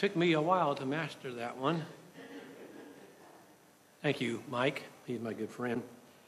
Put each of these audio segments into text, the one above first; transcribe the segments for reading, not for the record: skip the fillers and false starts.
took me a while to master that one. Thank you, Mike. He's my good friend.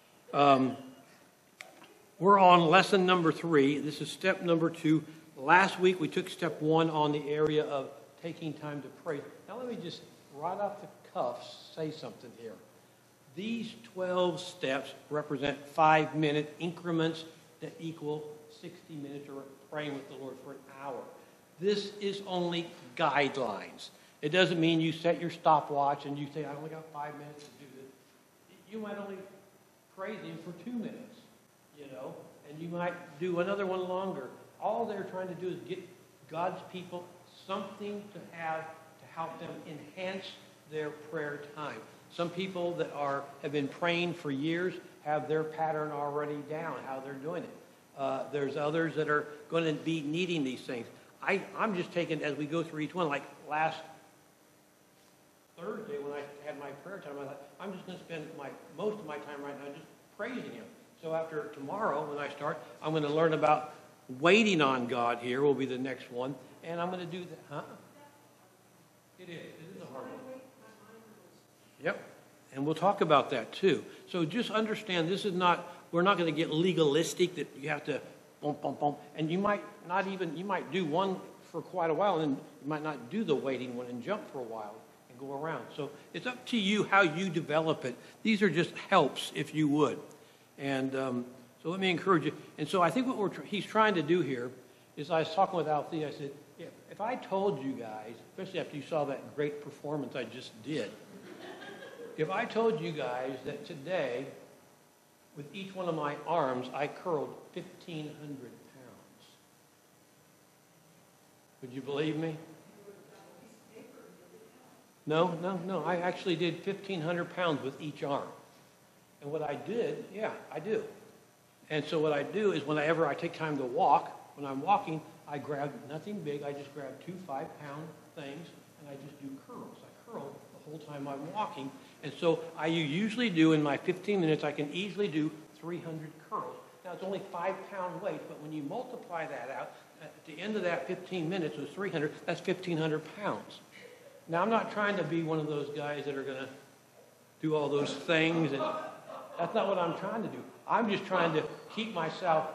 We're on lesson number 3. This is step number 2. Last week we took step 1 on the area of taking time to pray. Now let me just, right off the cuff, say something here. These 12 steps represent 5-minute increments that equal 60 minutes, or praying with the Lord for an hour. This is only guidelines. It doesn't mean you set your stopwatch and you say, I only got 5 minutes to do this. You might only praise Him for 2 minutes, and you might do another one longer. All they're trying to do is get God's people something to have to help them enhance their prayer time. Some people that have been praying for years have their pattern already down, how they're doing it. There's others that are going to be needing these things. I'm just taking, as we go through each one, like last Thursday when I had my prayer time, I thought, I'm just going to spend most of my time right now just praising Him. So after tomorrow, when I start, I'm going to learn about waiting on God. Here will be the next one. And I'm going to do that. Huh? It is a hard one. Yep. And we'll talk about that too. So just understand, we're not going to get legalistic that you have to bump, bump, bump. And you might do one for quite a while, and then you might not do the waiting one and jump for a while and go around. So it's up to you how you develop it. These are just helps, if you would. And so let me encourage you. And so I think what he's trying to do here is, I was talking with Althea, I said, if I told you guys, especially after you saw that great performance I just did, if I told you guys that today, with each one of my arms, I curled 1,500 pounds, would you believe me? No. I actually did 1,500 pounds with each arm. And what I did, I do. And so what I do is whenever I take time to walk, when I'm walking, I grab nothing big. I just grab 2 5-pound things, and I just do curls. I curl the whole time I'm walking. And so I usually do, in my 15 minutes, I can easily do 300 curls. Now, it's only 5-pound weight, but when you multiply that out, at the end of that 15 minutes with 300, that's 1,500 pounds. Now, I'm not trying to be one of those guys that are going to do all those things. And that's not what I'm trying to do. I'm just trying to keep myself.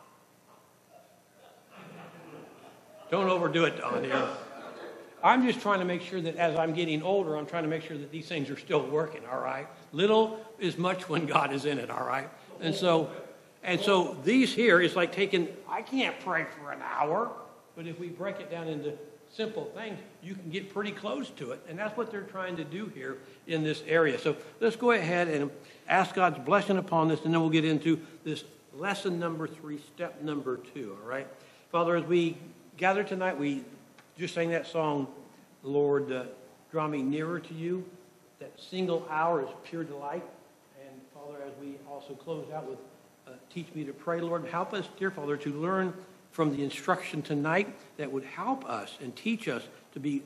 Don't overdo it, Don, here. I'm just trying to make sure that as I'm getting older, I'm trying to make sure that these things are still working, all right? Little is much when God is in it, all right? And so these here is like I can't pray for an hour, but if we break it down into simple things, you can get pretty close to it. And that's what they're trying to do here in this area. So let's go ahead and ask God's blessing upon this, and then we'll get into this lesson number 3, step number 2, all right? Father, as we gather tonight, we just sang that song, Lord, draw me nearer to you. That single hour is pure delight. And Father, as we also close out with teach me to pray, Lord, help us, dear Father, to learn from the instruction tonight that would help us and teach us to be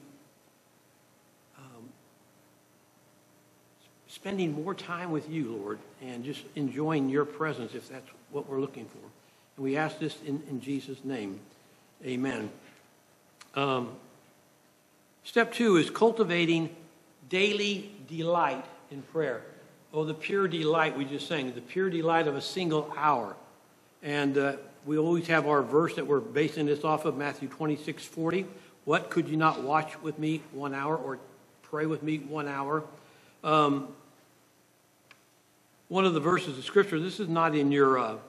spending more time with you, Lord, and just enjoying your presence if that's what we're looking for. And we ask this in Jesus' name. Amen. Step 2 is cultivating daily delight in prayer. Oh, the pure delight we just sang, the pure delight of a single hour. And we always have our verse that we're basing this off of, Matthew 26:40. What, could you not watch with me 1 hour, or pray with me 1 hour? One of the verses of Scripture, this is not in your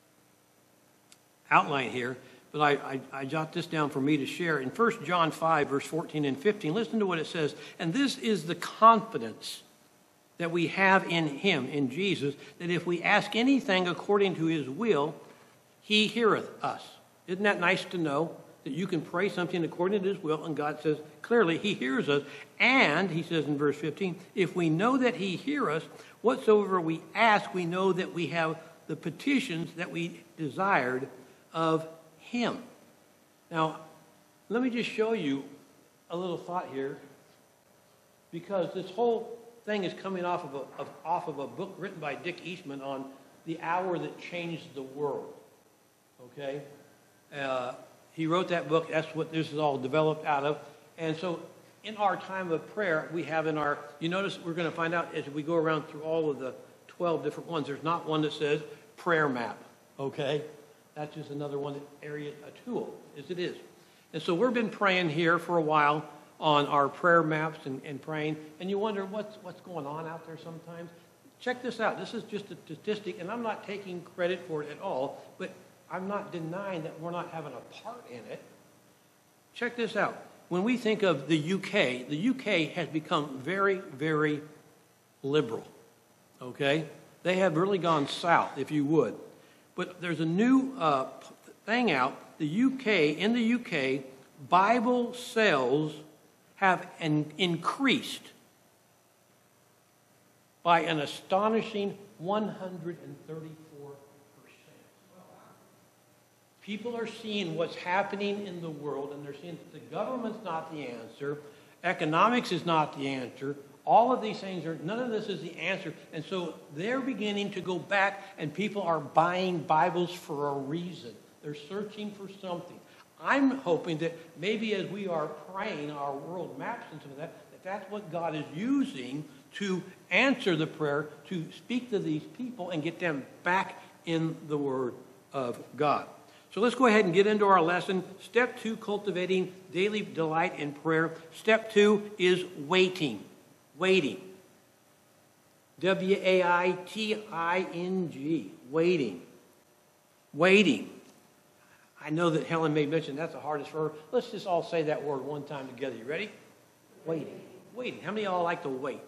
outline here, but I jot this down for me to share. In 1 John 5, verse 14 and 15, listen to what it says. And this is the confidence that we have in Him, in Jesus, that if we ask anything according to His will, He heareth us. Isn't that nice to know that you can pray something according to His will, and God says clearly He hears us. And He says in verse 15, if we know that He hears us, whatsoever we ask, we know that we have the petitions that we desired of Him. Now, let me just show you a little thought here, because this whole thing is coming off of a book written by Dick Eastman on the hour that changed the world. Okay? He wrote that book. That's what this is all developed out of. And so in our time of prayer, we have in our, you notice we're going to find out as we go around through all of the 12 different ones, there's not one that says prayer map, okay? That's just another one area, a tool, as it is. And so we've been praying here for a while on our prayer maps and praying, and you wonder what's going on out there sometimes. Check this out. This is just a statistic, and I'm not taking credit for it at all, but I'm not denying that we're not having a part in it. Check this out. When we think of the UK has become very, very liberal, okay? They have really gone south, if you would. But there's a new thing out. In the UK, Bible sales have increased by an astonishing 134%. People are seeing what's happening in the world, and they're seeing that the government's not the answer, economics is not the answer, all of these things none of this is the answer. And so they're beginning to go back, and people are buying Bibles for a reason. They're searching for something. I'm hoping that maybe as we are praying our world maps and some of that, that's what God is using to answer the prayer, to speak to these people and get them back in the Word of God. So let's go ahead and get into our lesson. Step 2, cultivating daily delight in prayer. Step 2 is waiting. Waiting. W-A-I-T-I-N-G. Waiting. Waiting. I know that Helen may mention that's the hardest for her. Let's just all say that word one time together. You ready? Waiting. Waiting. How many of y'all like to wait?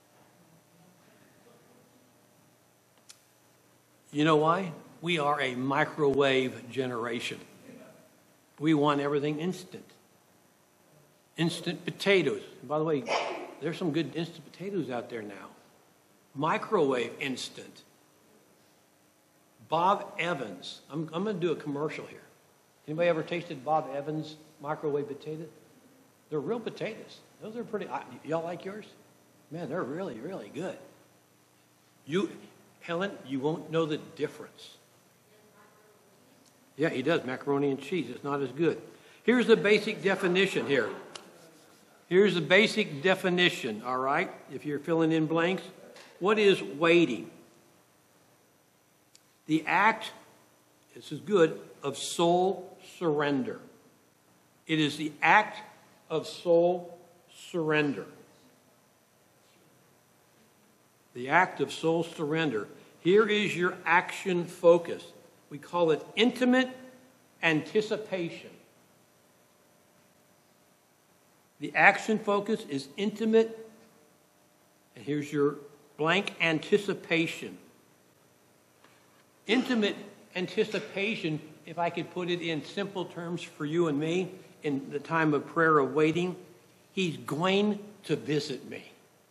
You know why? We are a microwave generation. We want everything instant. Instant potatoes. And by the way, there's some good instant potatoes out there now. Microwave instant. Bob Evans. I'm going to do a commercial here. Anybody ever tasted Bob Evans microwave potatoes? They're real potatoes. Those are pretty. Y'all like yours? Man, they're really, really good. Helen, you won't know the difference. Yeah, he does. Macaroni and cheese. It's not as good. Here's the basic definition here. Here's the basic definition, all right? If you're filling in blanks. What is waiting? The act, this is good, of soul surrender. It is the act of soul surrender. The act of soul surrender. Here is your action focus. We call it intimate anticipation. The action focus is intimate, and here's your blank, anticipation. Intimate anticipation, if I could put it in simple terms for you and me, in the time of prayer of waiting, he's going to visit me.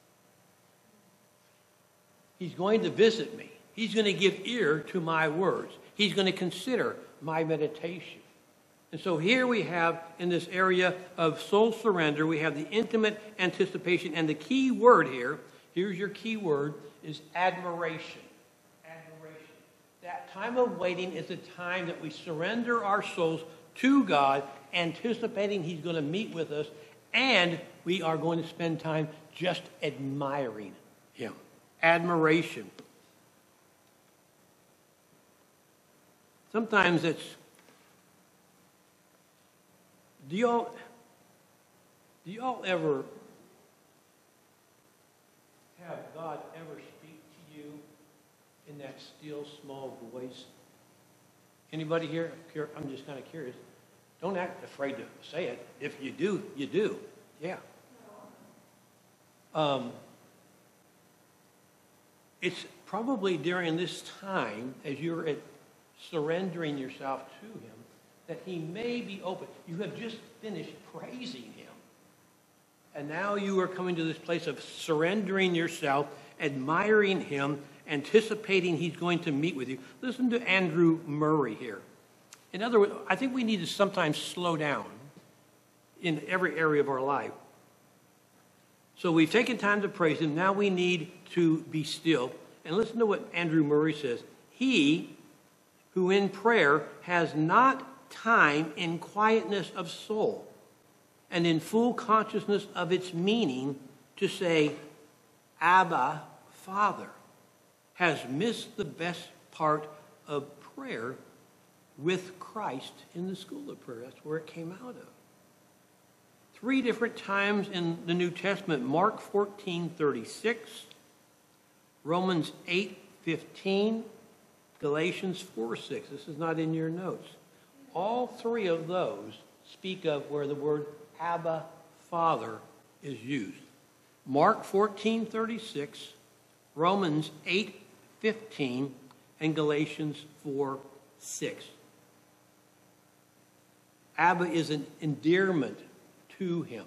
He's going to visit me. He's going to give ear to my words. He's going to consider my meditation. And so here we have, in this area of soul surrender, we have the intimate anticipation. And the key word here, here's your key word, is admiration. Admiration. That time of waiting is the time that we surrender our souls to God, anticipating he's going to meet with us, and we are going to spend time just admiring him. Admiration. Sometimes it's, do y'all ever have God ever speak to you in that still small voice? Anybody here? I'm just kind of curious. Don't act afraid to say it. If you do, you do. Yeah. It's probably during this time, as you're surrendering yourself to him, that he may be open. You have just finished praising him. And now you are coming to this place of surrendering yourself, admiring him, anticipating he's going to meet with you. Listen to Andrew Murray here. In other words, I think we need to sometimes slow down in every area of our life. So we've taken time to praise him. Now we need to be still. And listen to what Andrew Murray says. He who in prayer has not time in quietness of soul and in full consciousness of its meaning to say, Abba, Father, has missed the best part of prayer with Christ in the school of prayer. That's where it came out of. 3 different times in the New Testament: Mark 14:36, Romans 8:15, Galatians 4:6. This is not in your notes. All 3 of those speak of where the word Abba, Father is used. Mark 14:36, Romans 8:15, and Galatians 4:6. Abba is an endearment to him.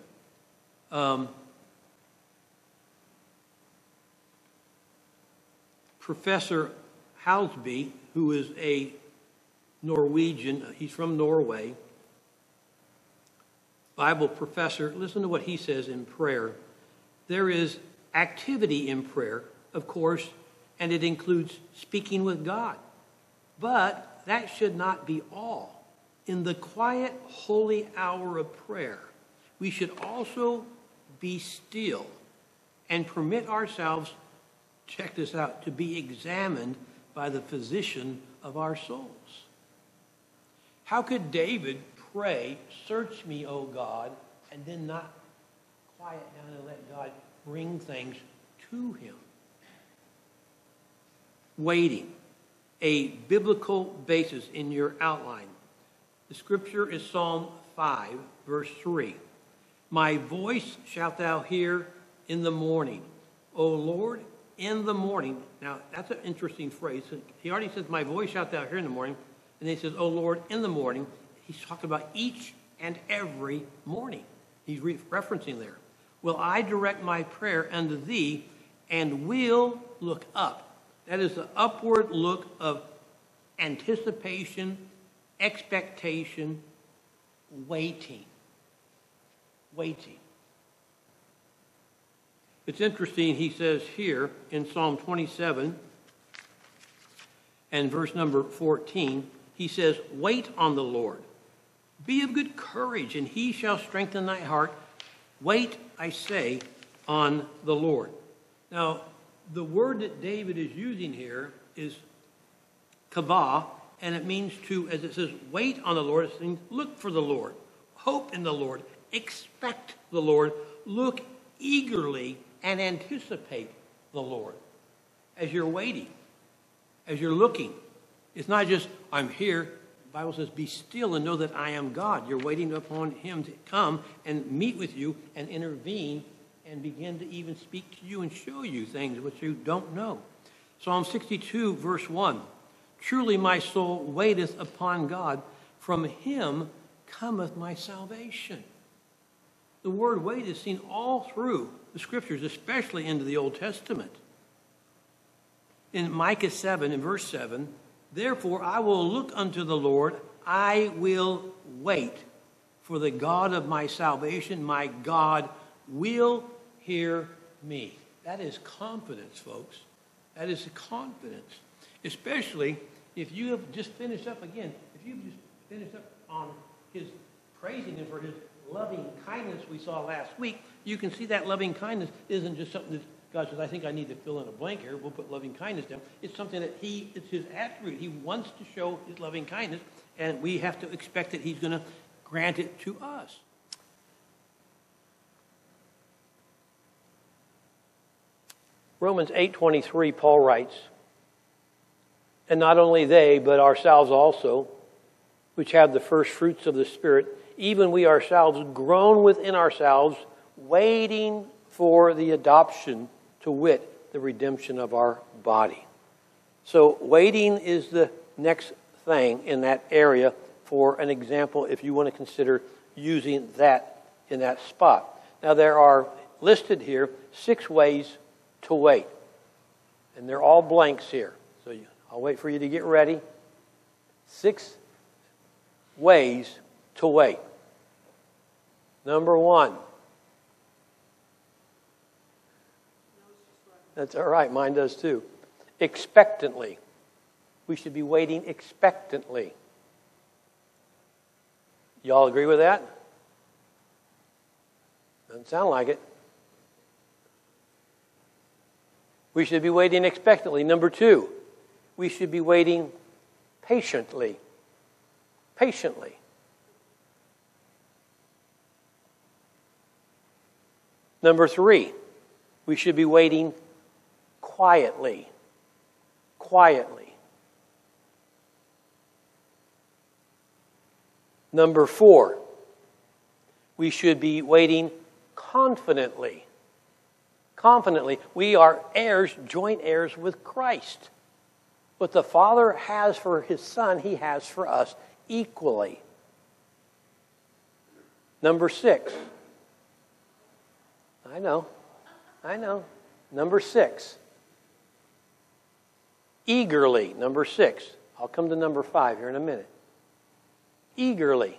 Professor Halsby, who is a Norwegian, he's from Norway, Bible professor, listen to what he says in prayer. There is activity in prayer, of course, and it includes speaking with God. But that should not be all. In the quiet, holy hour of prayer, we should also be still and permit ourselves, check this out, to be examined by the physician of our souls. How could David pray, "Search me, O God," and then not quiet down and let God bring things to him? Waiting, a biblical basis in your outline. The scripture is Psalm 5, verse 3. My voice shalt thou hear in the morning. O Lord, in the morning. Now, that's an interesting phrase. He already says, my voice shalt thou hear in the morning. And then he says, O Lord, in the morning. He's talking about each and every morning. He's referencing there. Will I direct my prayer unto thee and will look up. That is the upward look of anticipation, expectation, waiting. Waiting. It's interesting, he says here in Psalm 27 and verse number 14, he says, wait on the Lord. Be of good courage, and he shall strengthen thy heart. Wait, I say, on the Lord. Now, the word that David is using here is kavah, and it means to, as it says, wait on the Lord, it means look for the Lord, hope in the Lord, expect the Lord, look eagerly and anticipate the Lord. As you're waiting, as you're looking, it's not just, I'm here. The Bible says, be still and know that I am God. You're waiting upon him to come and meet with you and intervene and begin to even speak to you and show you things which you don't know. Psalm 62, verse 1. Truly my soul waiteth upon God. From him cometh my salvation. The word wait is seen all through the scriptures, especially into the Old Testament. In Micah 7, in verse 7, therefore I will look unto the Lord, I will wait for the God of my salvation. My God will hear me. That is confidence, folks. That is confidence. Especially if you have just finished up again, if you've just finished up on his praising him for his loving kindness we saw last week, you can see that loving kindness isn't just something that God says, I think I need to fill in a blank here. We'll put loving kindness down. It's something that it's his attribute. He wants to show his loving kindness, and we have to expect that he's going to grant it to us. Romans 8:23, Paul writes, and not only they, but ourselves also, which have the first fruits of the Spirit, even we ourselves groan within ourselves, waiting for the adoption, to wit, the redemption of our body. So waiting is the next thing in that area for an example if you want to consider using that in that spot. Now there are listed here 6 ways to wait. And they're all blanks here. So I'll wait for you to get ready. 6 ways to wait. Number 1. That's all right. Mine does too. Expectantly. We should be waiting expectantly. Y'all agree with that? Doesn't sound like it. We should be waiting expectantly. Number 2, we should be waiting patiently. Patiently. Number 3, we should be waiting quietly. Quietly. Number 4, we should be waiting confidently. Confidently. We are heirs, joint heirs with Christ. What the Father has for His Son, He has for us equally. Number 6. I know. Number 6. Eagerly. Number 6. I'll come to number 5 here in a minute. Eagerly.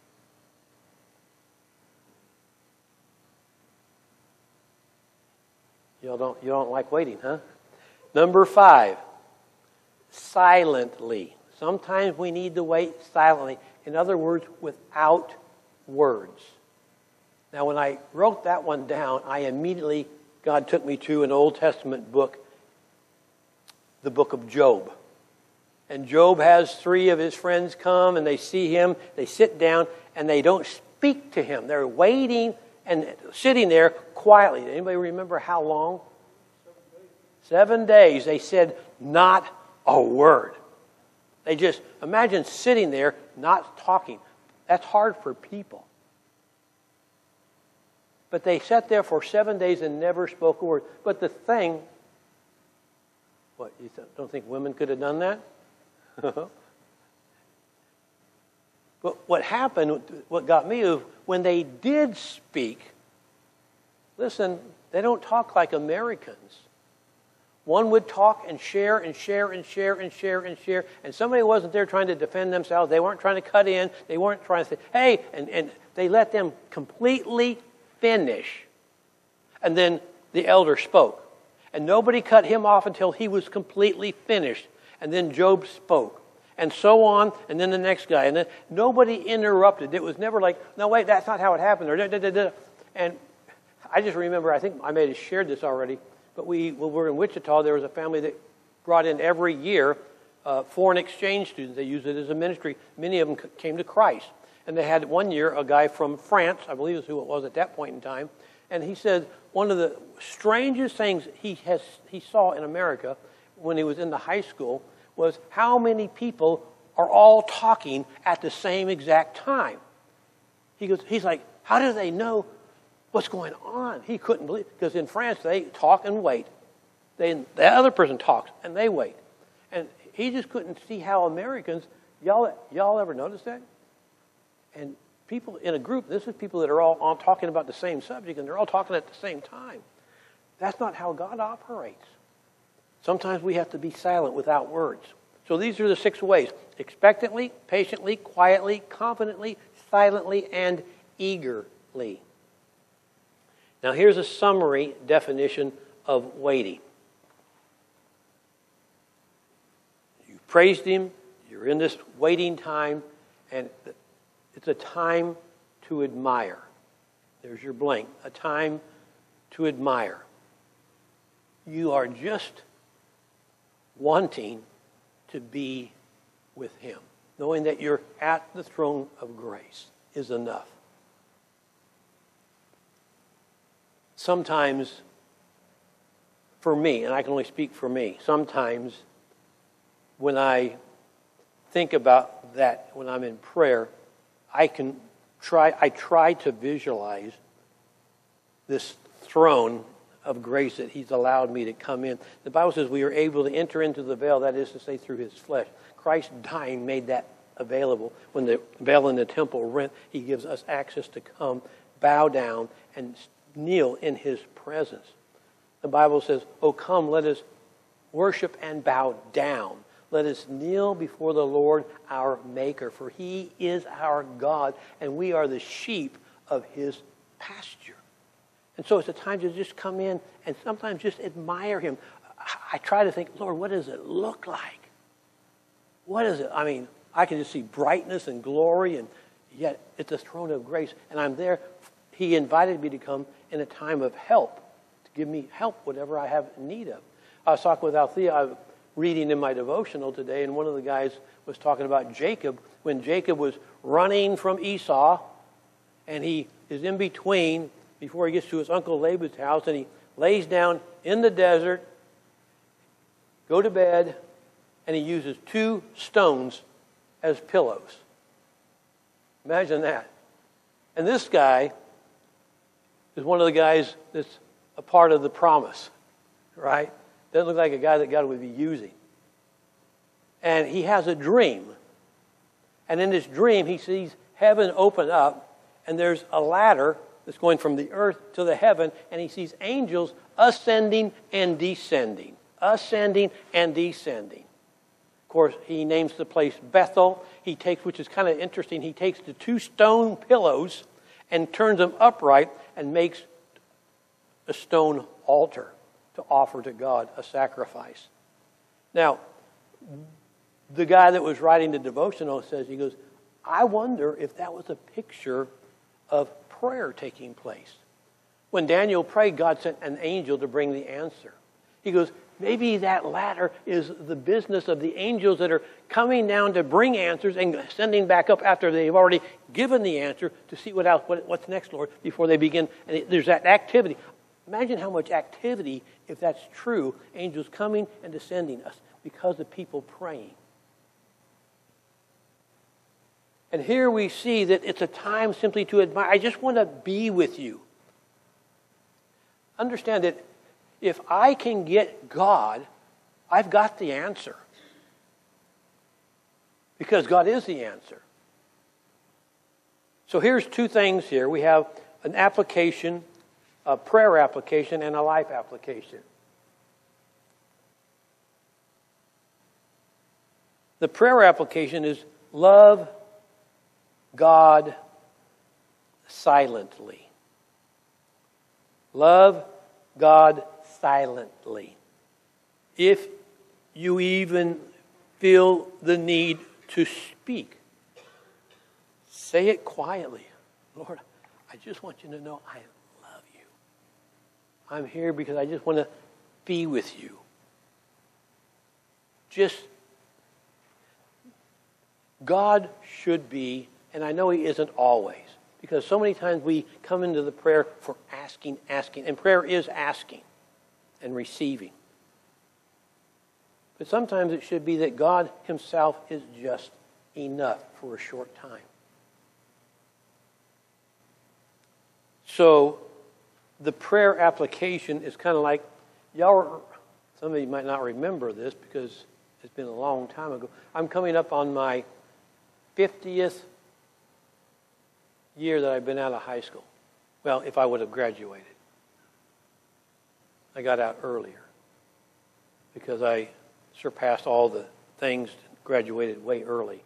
You don't like waiting, huh? Number 5. Silently. Sometimes we need to wait silently. In other words, without words. Now, when I wrote that one down, God took me to an Old Testament book, the book of Job. And Job has 3 of his friends come and they see him, they sit down, and they don't speak to him. They're waiting and sitting there quietly. Anybody remember how long? 7 days. They said not a word. They just, imagine sitting there not talking. That's hard for people. But they sat there for 7 days and never spoke a word. But the thing, what, you don't think women could have done that? But what happened, what got me, was when they did speak, listen, they don't talk like Americans. One would talk and share and share and share and share and share, and somebody wasn't there trying to defend themselves. They weren't trying to cut in. They weren't trying to say, hey, and they let them completely finish. And then the elder spoke. And nobody cut him off until he was completely finished. And then Job spoke. And so on, and then the next guy. And then nobody interrupted. It was never like, no, wait, that's not how it happened. Or da, da, da, da. And I just remember, I think I may have shared this already, but when we were in Wichita, there was a family that brought in every year foreign exchange students. They used it as a ministry. Many of them came to Christ. And they had one year a guy from France, I believe is who it was at that point in time, and he said one of the strangest things he saw in America when he was in the high school was how many people are all talking at the same exact time. He's like, how do they know what's going on? He couldn't believe, because in France they talk and wait. The other person talks and they wait. And he just couldn't see how Americans, y'all ever notice that? And people in a group, this is people that are all talking about the same subject, and they're all talking at the same time. That's not how God operates. Sometimes we have to be silent without words. So these are the 6 ways: expectantly, patiently, quietly, confidently, silently, and eagerly. Now here's a summary definition of waiting. You praised Him, you're in this waiting time, and it's a time to admire. There's your blank. A time to admire. You are just wanting to be with Him. Knowing that you're at the throne of grace is enough. Sometimes, for me, and I can only speak for me, sometimes when I think about that, when I'm in prayer, I try to visualize this throne of grace that He's allowed me to come in. The Bible says we are able to enter into the veil, that is to say, through His flesh. Christ dying made that available. When the veil in the temple rent, He gives us access to come, bow down, and kneel in His presence. The Bible says, oh, come, let us worship and bow down. Let us kneel before the Lord our Maker, for He is our God, and we are the sheep of His pasture. And so it's a time to just come in and sometimes just admire Him. I try to think, Lord, what does it look like? What is it? I mean, I can just see brightness and glory, and yet it's the throne of grace, and I'm there He invited me to come in a time of help, to give me help, whatever I have need of. I was talking with Althea, I was reading in my devotional today, and one of the guys was talking about Jacob, when Jacob was running from Esau, and he is in between, before he gets to his uncle Laban's house, and he lays down in the desert, go to bed, and he uses 2 stones as pillows. Imagine that. And this guy is one of the guys that's a part of the promise, right? Doesn't look like a guy that God would be using. And he has a dream. And in this dream, he sees heaven open up, and there's a ladder that's going from the earth to the heaven, and he sees angels ascending and descending. Ascending and descending. Of course, he names the place Bethel. He takes, which is kind of interesting, he takes the 2 stone pillows and turns them upright and makes a stone altar to offer to God a sacrifice. Now, the guy that was writing the devotional says, he goes, I wonder if that was a picture of prayer taking place. When Daniel prayed, God sent an angel to bring the answer. He goes, maybe that ladder is the business of the angels that are coming down to bring answers and sending back up after they've already given the answer to see what's next, Lord, before they begin. And there's that activity. Imagine how much activity, if that's true, angels coming and descending us because of people praying. And here we see that it's a time simply to admire. I just want to be with you. Understand that if I can get God, I've got the answer. Because God is the answer. So here's 2 things here. We have an application, a prayer application, and a life application. The prayer application is love God silently. Love God silently. If you even feel the need to speak, say it quietly. Lord, I just want you to know I love you. I'm here because I just want to be with you. Just, God should be, and I know He isn't always, because so many times we come into the prayer for asking, and prayer is asking and receiving. But sometimes it should be that God Himself is just enough for a short time. So the prayer application is kind of like, some of you might not remember this because it's been a long time ago. I'm coming up on my 50th year that I've been out of high school. Well, if I would have graduated. I got out earlier because I surpassed all the things, graduated way early.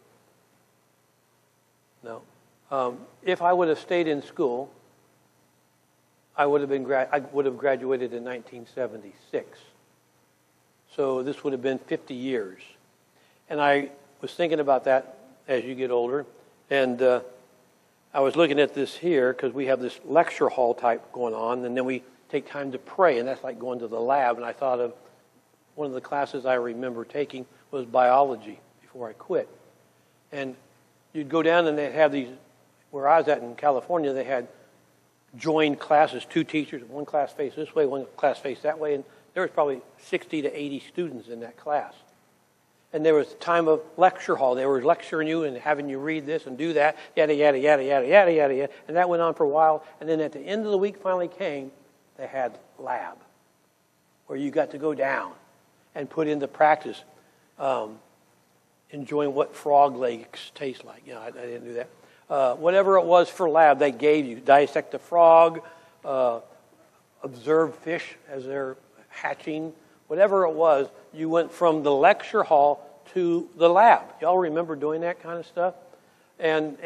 No. If I would have stayed in school, I would have graduated in 1976. So this would have been 50 years. And I was thinking about that as you get older. And I was looking at this here because we have this lecture hall type going on, and then we take time to pray, and that's like going to the lab. And I thought of one of the classes I remember taking was biology before I quit. And you'd go down and they'd have these, where I was at in California, they had joined classes, 2 teachers, one class faced this way, one class faced that way, and there was probably 60 to 80 students in that class. And there was time of lecture hall. They were lecturing you and having you read this and do that, yada, yada, yada, yada, yada, yada, yada. And that went on for a while. And then at the end of the week finally came, they had lab, where you got to go down and put into practice enjoying what frog legs taste like. You know, I didn't do that. Whatever it was for lab, they gave you. Dissect a frog, observe fish as they're hatching. Whatever it was, you went from the lecture hall to the lab. Y'all remember doing that kind of stuff? And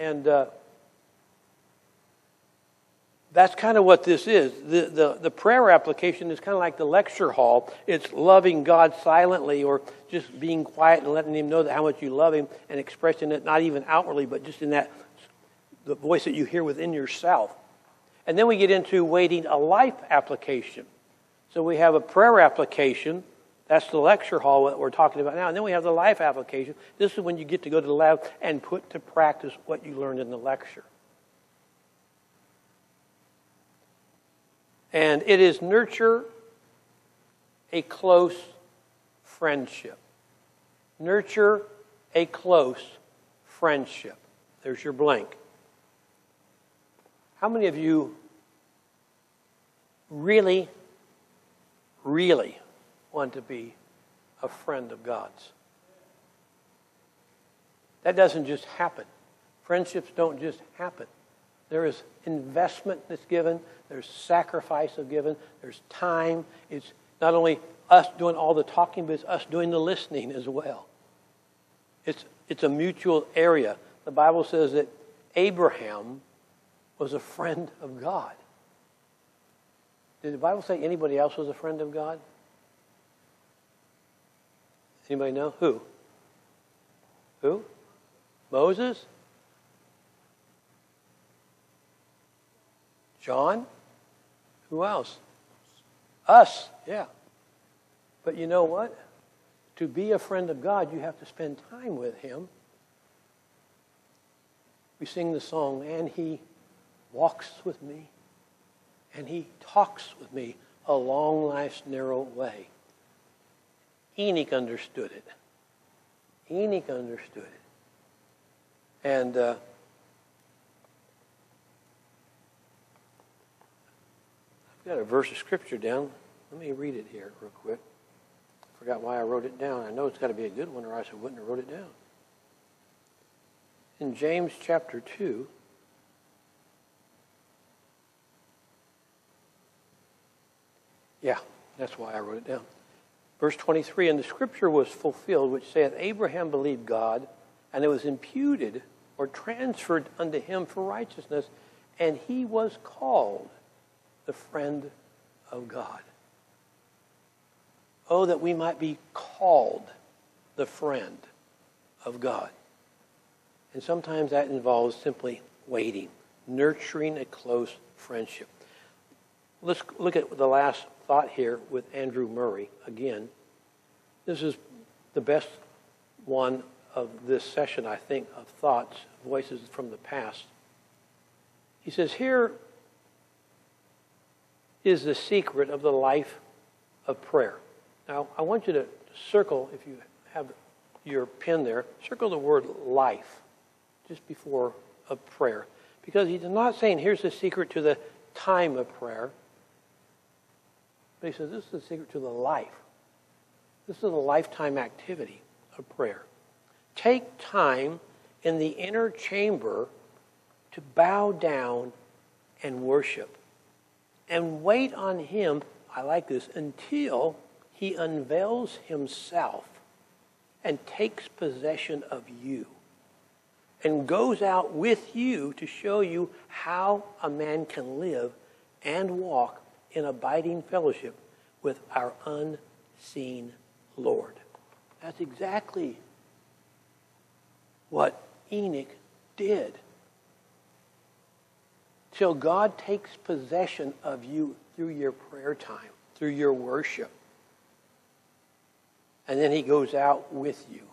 that's kind of what this is. The prayer application is kind of like the lecture hall. It's loving God silently, or just being quiet and letting Him know that how much you love Him, and expressing it not even outwardly, but just in that the voice that you hear within yourself. And then we get into waiting a life application. So we have a prayer application. That's the lecture hall that we're talking about now. And then we have the life application. This is when you get to go to the lab and put to practice what you learned in the lecture. And it is nurture a close friendship. Nurture a close friendship. There's your blank. How many of you really, really want to be a friend of God's? That doesn't just happen. Friendships don't just happen. There is investment that's given. There's sacrifice of given. There's time. It's not only us doing all the talking, but it's us doing the listening as well. It's a mutual area. The Bible says that Abraham was a friend of God. Did the Bible say anybody else was a friend of God? Anybody know? Who? Who? Moses? John? Who else? Us, yeah. But you know what? To be a friend of God, you have to spend time with Him. We sing the song, and He walks with me, and He talks with me along life's narrow way. Enoch understood it. Enoch understood it. And I've got a verse of Scripture down. Let me read it here real quick. I forgot why I wrote it down. I know it's got to be a good one, or else I wouldn't have wrote it down. In James chapter 2, yeah, that's why I wrote it down. Verse 23, and the Scripture was fulfilled, which saith, Abraham believed God, and it was imputed or transferred unto him for righteousness, and he was called the friend of God. Oh, that we might be called the friend of God. And sometimes that involves simply waiting, nurturing a close friendship. Let's look at the last thought here with Andrew Murray again. This is the best one of this session, I think, of thoughts, voices from the past. He says, here is the secret of the life of prayer. Now, I want you to circle, if you have your pen there, circle the word life just before a prayer. Because he's not saying, here's the secret to the time of prayer. But he says, this is the secret to the life. This is a lifetime activity of prayer. Take time in the inner chamber to bow down and worship. And wait on Him, I like this, until He unveils Himself and takes possession of you and goes out with you to show you how a man can live and walk in abiding fellowship with our unseen Lord. That's exactly what Enoch did. Till God takes possession of you through your prayer time, through your worship. And then He goes out with you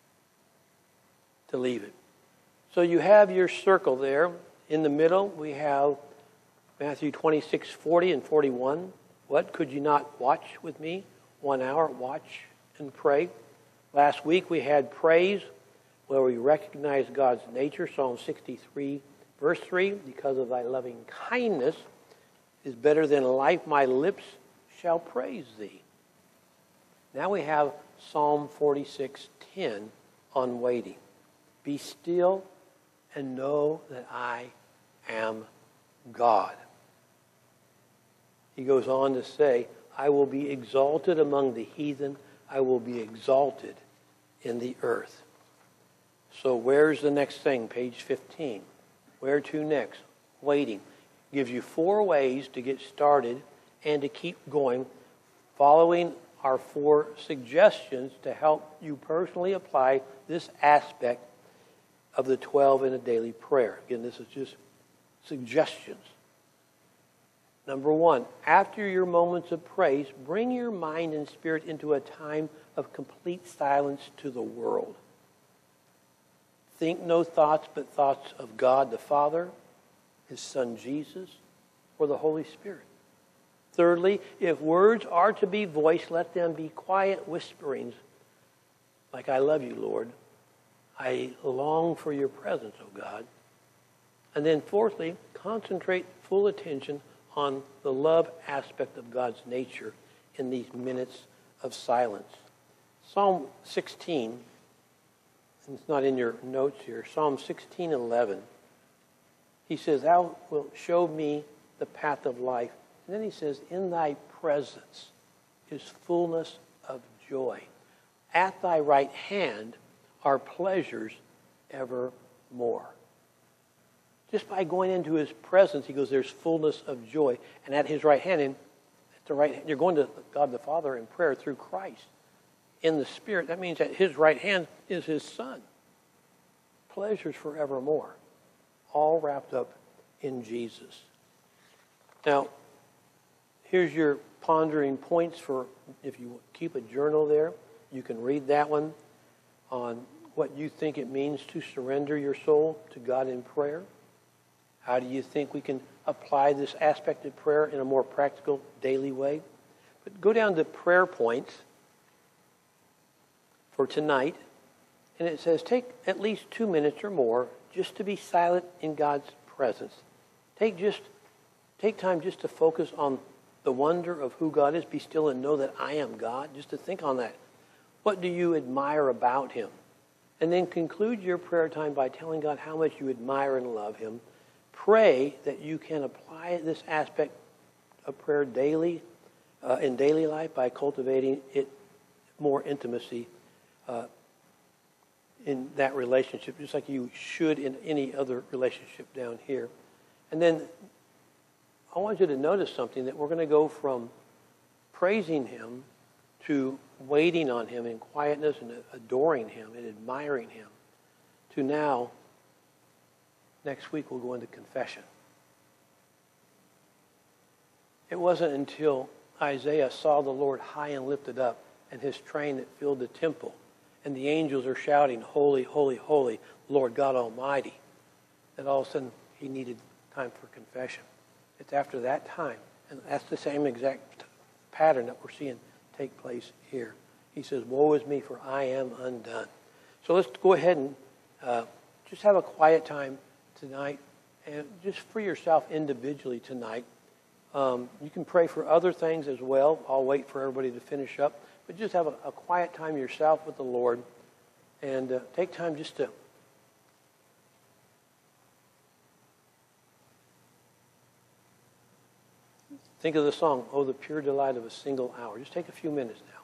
to leave it. So you have your circle there. In the middle, we have Matthew 26, 40 and 41. What could you not watch with me? 1 hour, watch and pray. Last week we had praise, where we recognize God's nature. Psalm 63, verse 3, because of thy loving kindness is better than life, my lips shall praise thee. Now we have Psalm 46:10 on waiting. Be still and know that I am God. He goes on to say, I will be exalted among the heathen. I will be exalted in the earth. So where's the next thing? Page 15. Where to next? Waiting. Gives you 4 ways to get started and to keep going, following our 4 suggestions to help you personally apply this aspect of the 12 in a daily prayer. Again, this is just suggestions. Number one, after your moments of praise, bring your mind and spirit into a time of complete silence to the world. Think no thoughts but thoughts of God the Father, His Son Jesus, or the Holy Spirit. Thirdly, if words are to be voiced, let them be quiet whisperings, like I love you, Lord. I long for your presence, O God. And then fourthly, concentrate full attention on the love aspect of God's nature in these minutes of silence. Psalm 16, and it's not in your notes here, Psalm 16:11. He says, thou wilt show me the path of life. And then he says, in thy presence is fullness of joy. At thy right hand are pleasures evermore. Just by going into his presence, he goes, there's fullness of joy. And at his right hand, you're going to God the Father in prayer through Christ. In the Spirit, that means at his right hand is his Son. Pleasures forevermore. All wrapped up in Jesus. Now, here's your pondering points for, if you keep a journal there, you can read that one on what you think it means to surrender your soul to God in prayer. How do you think we can apply this aspect of prayer in a more practical, daily way? But go down to prayer points for tonight, and it says take at least 2 minutes or more just to be silent in God's presence. Take time just to focus on the wonder of who God is. Be still and know that I am God. Just to think on that. What do you admire about Him? And then conclude your prayer time by telling God how much you admire and love Him. Pray that you can apply this aspect of prayer daily, in daily life, by cultivating it more intimacy in that relationship, just like you should in any other relationship down here. And then I want you to notice something, that we're going to go from praising Him to waiting on Him in quietness and adoring Him and admiring Him, to now, next week we'll go into confession. It wasn't until Isaiah saw the Lord high and lifted up and His train that filled the temple, and the angels are shouting, holy, holy, holy, Lord God Almighty, that all of a sudden he needed time for confession. It's after that time, and that's the same exact pattern that we're seeing take place here. He says, woe is me, for I am undone. So let's go ahead and just have a quiet time tonight, and just for yourself individually tonight. You can pray for other things as well. I'll wait for everybody to finish up. But just have a quiet time yourself with the Lord, and take time just to think of the song, Oh, the Pure Delight of a Single Hour. Just take a few minutes now.